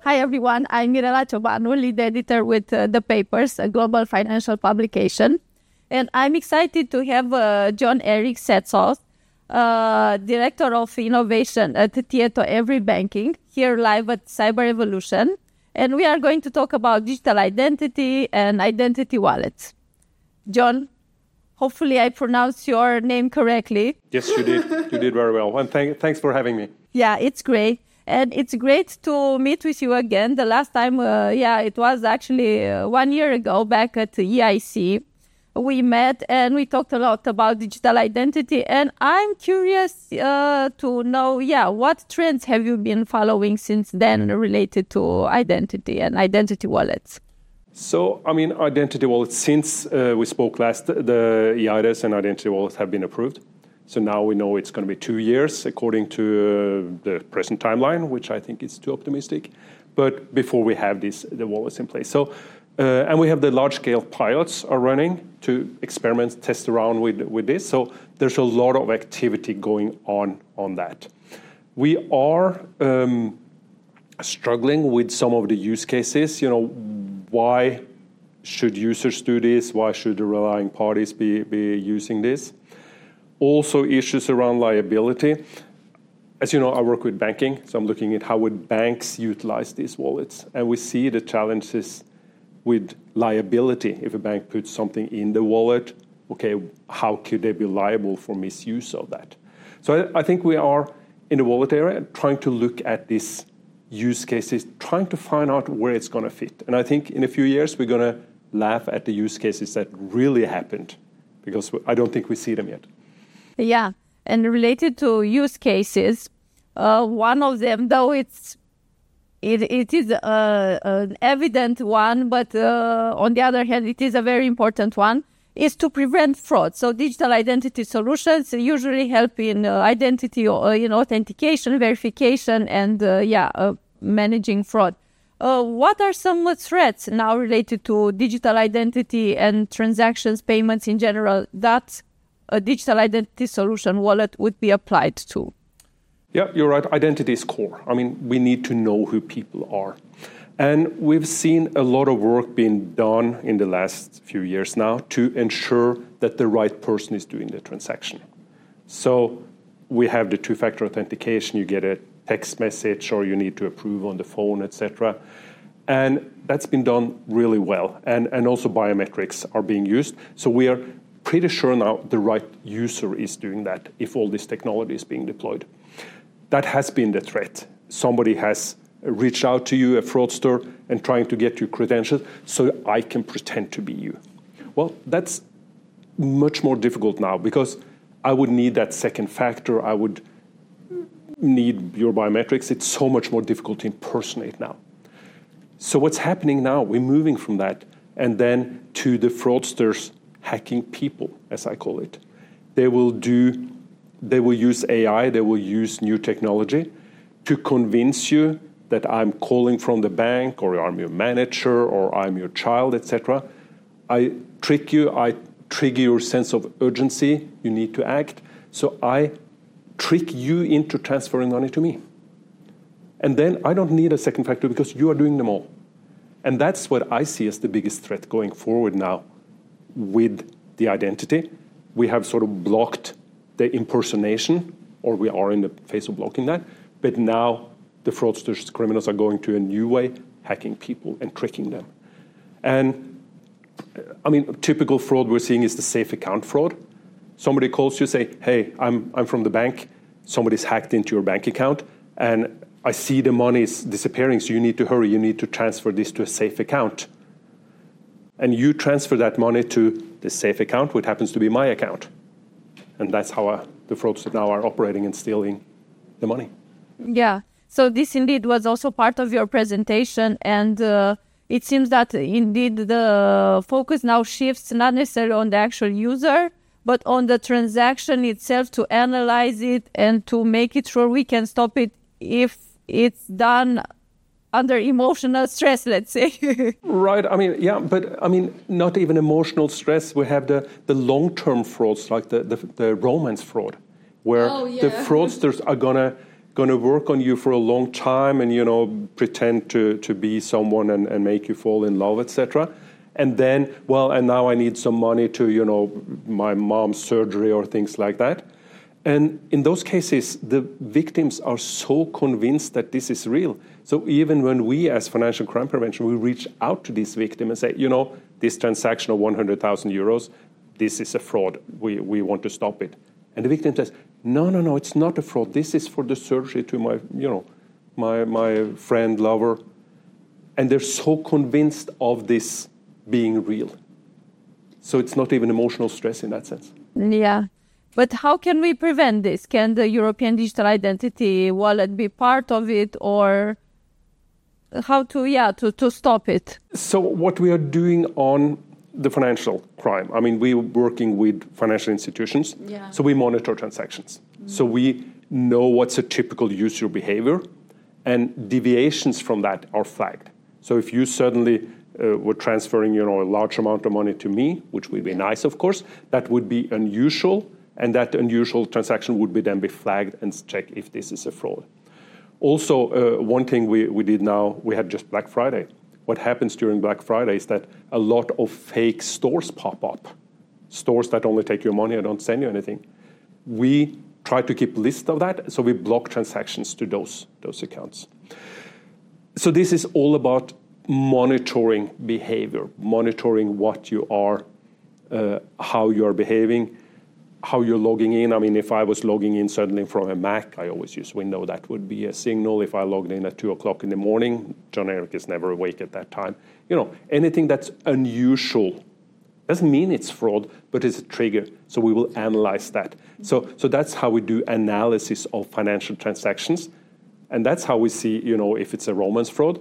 Hi, everyone. I'm Mirela Ciobanu, lead editor with The Papers, a global financial publication. And I'm excited to have Jon-Erik Sætzow, Director of Innovation at Tieto Every Banking, here live at Cyber Evolution. And we are going to talk about digital identity and identity wallets. John, hopefully I pronounced your name correctly. Yes, you did. You did very well. And thanks for having me. Yeah, it's great. And it's great to meet with you again. The last time, it was actually 1 year ago back at EIC. We met and we talked a lot about digital identity. And I'm curious to know, what trends have you been following since then related to identity and identity wallets? So, identity wallets, since we spoke last, the EIDAS and identity wallets have been approved. So now we know it's going to be 2 years according to the present timeline, which I think is too optimistic. But before we have the wallets in place. So, and we have the large-scale pilots are running to experiment, test around with this. So there's a lot of activity going on that. We are struggling with some of the use cases. Why should users do this? Why should the relying parties be using this? Also issues around liability. As you know, I work with banking, so I'm looking at how would banks utilize these wallets. And we see the challenges with liability. If a bank puts something in the wallet, okay, how could they be liable for misuse of that? So I think we are in the wallet area trying to look at these use cases, trying to find out where it's going to fit. And I think in a few years, we're going to laugh at the use cases that really happened, because I don't think we see them yet. Yeah, and related to use cases, one of them, though it is an evident one, but on the other hand, it is a very important one, is to prevent fraud. So digital identity solutions usually help in identity, authentication, verification, and managing fraud. What are some threats now related to digital identity and transactions, payments in general, that a digital identity solution wallet would be applied to? Yeah, you're right. Identity is core. We need to know who people are. And we've seen a lot of work being done in the last few years now to ensure that the right person is doing the transaction. So we have the two-factor authentication. You get a text message or you need to approve on the phone, etc. And that's been done really well. And also biometrics are being used. So we are pretty sure now the right user is doing that if all this technology is being deployed. That has been the threat. Somebody has reached out to you, a fraudster, and trying to get your credentials so I can pretend to be you. Well, that's much more difficult now because I would need that second factor. I would need your biometrics. It's so much more difficult to impersonate now. So what's happening now, we're moving from that and then to the fraudsters hacking people, as I call it. They will use AI, they will use new technology to convince you that I'm calling from the bank or I'm your manager or I'm your child, etc. I trick you, I trigger your sense of urgency, you need to act. So I trick you into transferring money to me. And then I don't need a second factor because you are doing them all. And that's what I see as the biggest threat going forward now with the identity. We have sort of blocked the impersonation, or we are in the phase of blocking that. But now the fraudsters, criminals are going to a new way, hacking people and tricking them. And typical fraud we're seeing is the safe account fraud. Somebody calls you, say, hey, I'm from the bank. Somebody's hacked into your bank account, and I see the money is disappearing, so you need to hurry. You need to transfer this to a safe account. And you transfer that money to the safe account, which happens to be my account. And that's how the fraudsters now are operating and stealing the money. Yeah. So this indeed was also part of your presentation. And it seems that indeed the focus now shifts not necessarily on the actual user, but on the transaction itself, to analyze it and to make it sure we can stop it if it's done under emotional stress, let's say. Right. But not even emotional stress. We have the long-term frauds, like the romance fraud, where the fraudsters are going to going to work on you for a long time and, pretend to be someone and make you fall in love, etc. And then, and now I need some money to, my mom's surgery or things like that. And in those cases, the victims are so convinced that this is real. So even when we, as financial crime prevention, we reach out to this victim and say, this transaction of 100,000 euros, this is a fraud. We want to stop it. And the victim says, no, it's not a fraud. This is for the surgery to my friend, lover. And they're so convinced of this being real. So it's not even emotional stress in that sense. Yeah. But how can we prevent this? Can the European Digital Identity Wallet be part of it, or how to stop it? So what we are doing on the financial crime, we're working with financial institutions, so we monitor transactions. So we know what's a typical user behavior, and deviations from that are flagged. So if you suddenly were transferring a large amount of money to me, which would be nice, of course, that would be unusual. And that unusual transaction would then be flagged and check if this is a fraud. Also, one thing we did now, we had just Black Friday. What happens during Black Friday is that a lot of fake stores pop up. Stores that only take your money and don't send you anything. We try to keep a list of that, so we block transactions to those accounts. So this is all about monitoring behavior, monitoring what you are, how you are behaving, how you're logging in. If I was logging in suddenly from a Mac, I always use Windows. That would be a signal. If I logged in at 2 o'clock in the morning, Jon Erik is never awake at that time. Anything that's unusual doesn't mean it's fraud, but it's a trigger. So we will analyze that. So that's how we do analysis of financial transactions. And that's how we see, if it's a romance fraud,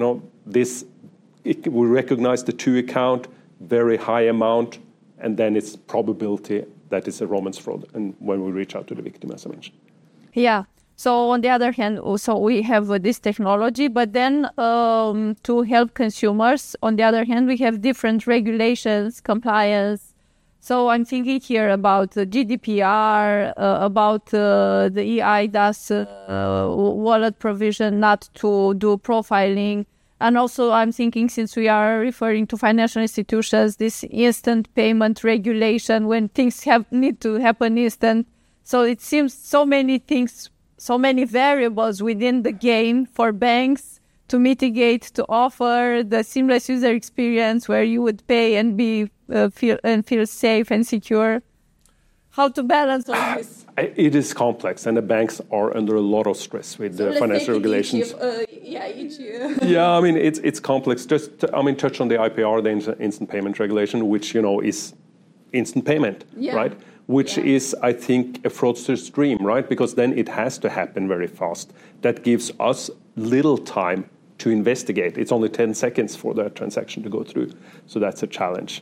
we recognize the to account, very high amount, and then it's probability that it's a romance fraud, and when we reach out to the victim, as I mentioned. Yeah. So on the other hand, also we have this technology, but then to help consumers, on the other hand, we have different regulations, compliance. So I'm thinking here about the GDPR, about the eIDAS wallet provision, not to do profiling. And also I'm thinking, since we are referring to financial institutions, this instant payment regulation, when things need to happen instant. So it seems so many things, so many variables within the game for banks to mitigate, to offer the seamless user experience where you would pay and feel safe and secure. How to balance all this? It is complex, and the banks are under a lot of stress with the financial regulations. Each year. Yeah, it's complex. Just touch on the IPR, the instant payment regulation, which is instant payment, right? Which is, I think, a fraudster's dream, right? Because then it has to happen very fast. That gives us little time to investigate. It's only 10 seconds for that transaction to go through. So that's a challenge.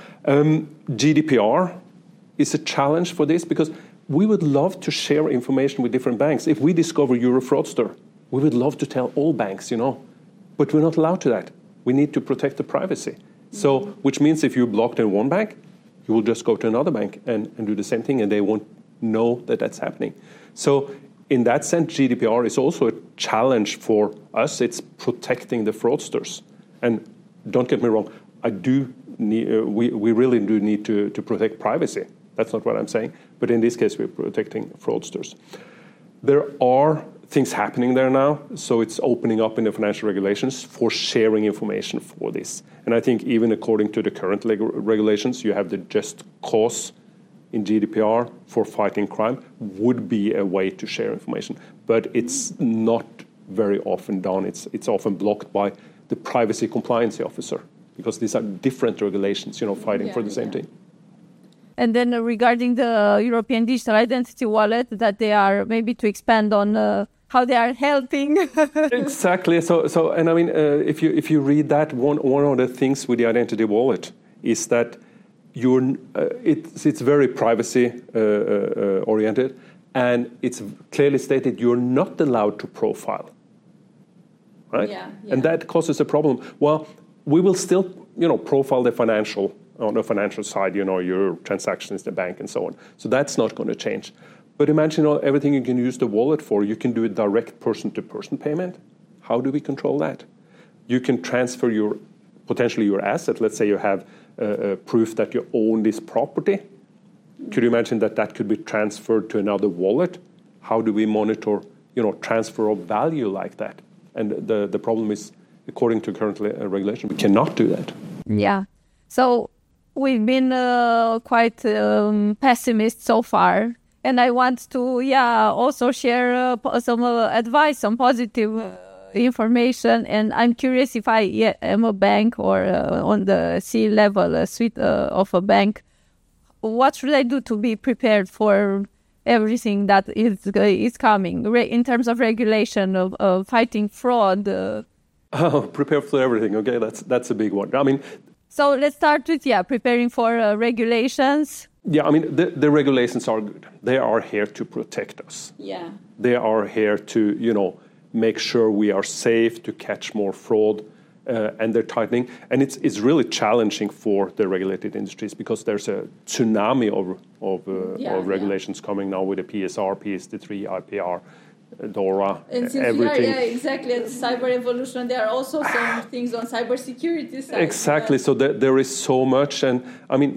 GDPR is a challenge for this, because we would love to share information with different banks. If we discover you're a fraudster, we would love to tell all banks, but we're not allowed to that. We need to protect the privacy. So, which means if you're blocked in one bank, you will just go to another bank and do the same thing, and they won't know that that's happening. So in that sense, GDPR is also a challenge for us. It's protecting the fraudsters. And don't get me wrong, we really do need to protect privacy. That's not what I'm saying. But in this case, we're protecting fraudsters. There are things happening there now, so it's opening up in the financial regulations for sharing information for this. And I think even according to the current regulations, you have the just cause in GDPR for fighting crime would be a way to share information. But it's not very often done. It's often blocked by the privacy compliance officer, because these are different regulations, fighting for the same thing. And then regarding the European Digital Identity Wallet, that they are, maybe to expand on how they are helping. Exactly. So, and if you read that, one of the things with the Identity Wallet is that it's very privacy oriented, and it's clearly stated you're not allowed to profile, right? Yeah. And that causes a problem. Well, we will still, profile on the financial side, your transactions, the bank, and so on. So that's not going to change. But imagine everything you can use the wallet for. You can do a direct person-to-person payment. How do we control that? You can transfer potentially your asset. Let's say you have proof that you own this property. Could you imagine that could be transferred to another wallet? How do we monitor, transfer of value like that? And the problem is, according to current regulation, we cannot do that. Yeah. So we've been quite pessimist so far. And I want to, also share some advice, some positive information. And I'm curious, if I am a bank or on the C-level suite of a bank, what should I do to be prepared for everything that is coming in terms of regulation, of fighting fraud? Prepare for everything. Okay, that's a big one. I mean, so let's start with preparing for regulations. Yeah, I mean, the regulations are good. They are here to protect us. Yeah. They are here to, make sure we are safe, to catch more fraud, and they're tightening. And it's really challenging for the regulated industries because there's a tsunami of regulations coming now with the PSR, PSD3, IPR, DORA, and since everything. Exactly. At Cyber Evolution, there are also some things on cybersecurity side. Exactly. So there is so much, and I mean,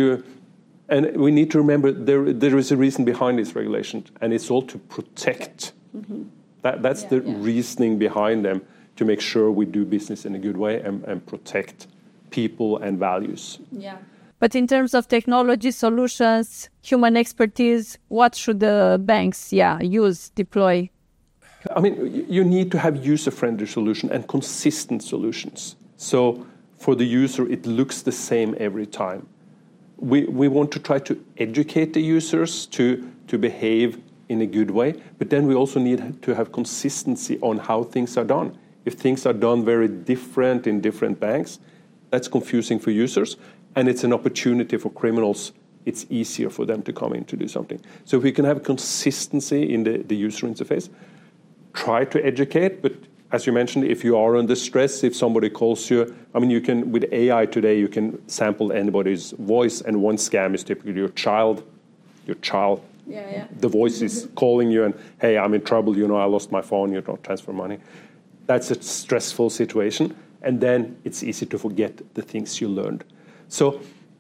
and we need to remember there is a reason behind this regulation, and it's all to protect. Mm-hmm. That's the reasoning behind them, to make sure we do business in a good way and protect people and values. Yeah. But in terms of technology solutions, human expertise, what should the banks use, deploy? I mean, you need to have user-friendly solutions and consistent solutions. So for the user, it looks the same every time. We want to try to educate the users to behave in a good way, but then we also need to have consistency on how things are done. If things are done very different in different banks, that's confusing for users, and it's an opportunity for criminals. It's easier for them to come in to do something. So if we can have consistency in the user interface, try to educate, but as you mentioned, if you are under stress, if somebody calls you, I mean, you can, with AI today, you can sample anybody's voice, and one scam is typically your child. The voice is calling you and, hey, I'm in trouble, I lost my phone, don't transfer money. That's a stressful situation, and then it's easy to forget the things you learned. So,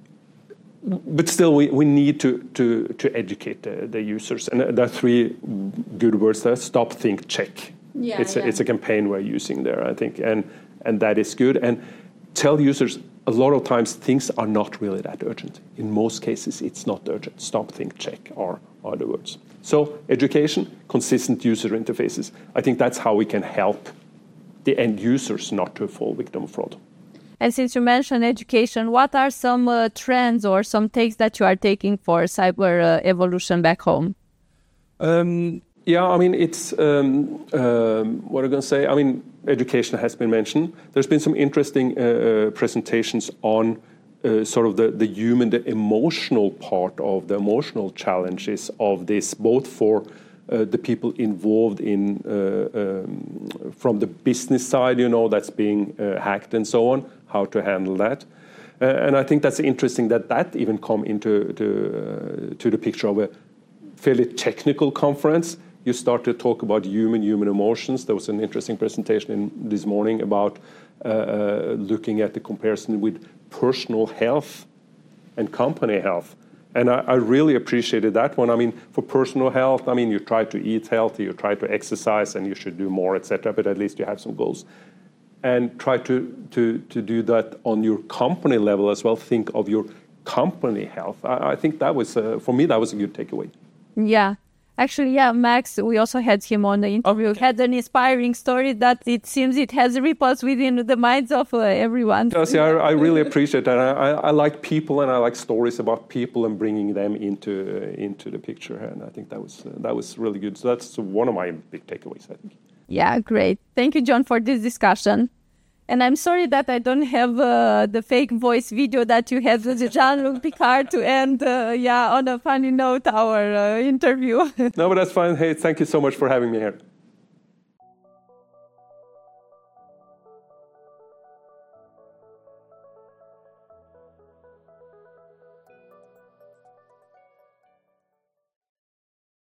but still, we need to educate the users, and there are three good words there: stop, think, check. It's a campaign we're using there, I think, and that is good. And tell users, a lot of times things are not really that urgent. In most cases, it's not urgent. Stop, think, check are the words. So education, consistent user interfaces. I think that's how we can help the end users not to fall victim of fraud. And since you mentioned education, what are some trends or some takes that you are taking for Cyber Evolution back home? Yeah, I mean, it's, what am I going to say? I mean, education has been mentioned. There's been some interesting presentations on sort of the human, the emotional part of the emotional challenges of this, both for the people involved in, from the business side, that's being hacked and so on, how to handle that. And I think that's interesting that even come into to the picture of a fairly technical conference. You start to talk about human emotions. There was an interesting presentation this morning about looking at the comparison with personal health and company health. And I really appreciated that one. I mean, for personal health, I mean, you try to eat healthy, you try to exercise, and you should do more, etc. But at least you have some goals. And try to do that on your company level as well. Think of your company health. I think that was, for me, that was a good takeaway. Yeah. Actually, Max, we also had him on the interview. Okay. Had an inspiring story that it seems it has ripples within the minds of everyone. Yes, I really appreciate that. I like people, and I like stories about people and bringing them into the picture. And I think that was really good. So that's one of my big takeaways, I think. Yeah, great. Thank you, John, for this discussion. And I'm sorry that I don't have the fake voice video that you had with Jean-Luc Picard to end, on a funny note, our interview. No, but that's fine. Hey, thank you so much for having me here.